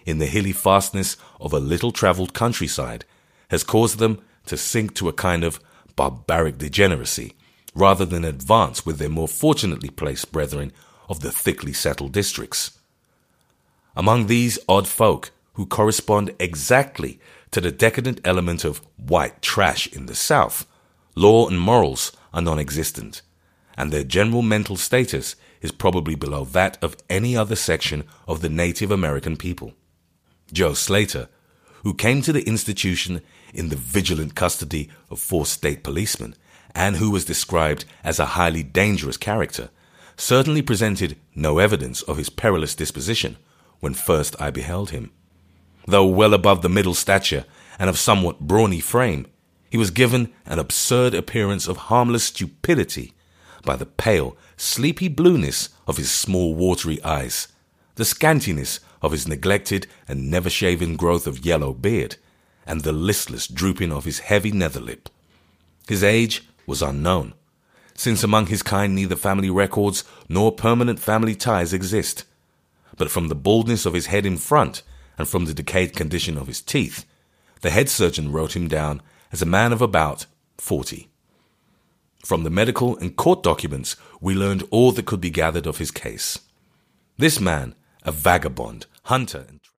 in the hilly fastness of a little-travelled countryside has caused them to sink to a kind of barbaric degeneracy, rather than advance with their more fortunately placed brethren of the thickly settled districts. Among these odd folk, who correspond exactly to the decadent element of white trash in the South, law and morals are non-existent, and their general mental status is probably below that of any other section of the Native American people. Joe Slater, who came to the institution in the vigilant custody of 4 state policemen, and who was described as a highly dangerous character, certainly presented no evidence of his perilous disposition when first I beheld him. Though well above the middle stature and of somewhat brawny frame, he was given an absurd appearance of harmless stupidity by the pale, sleepy blueness of his small watery eyes, the scantiness of his neglected and never-shaven growth of yellow beard, and the listless drooping of his heavy nether lip. His age was unknown, since among his kind neither family records nor permanent family ties exist. But from the baldness of his head in front, and from the decayed condition of his teeth, the head surgeon wrote him down as a man of about 40. From the medical and court documents, we learned all that could be gathered of his case. This man, a vagabond, hunter, and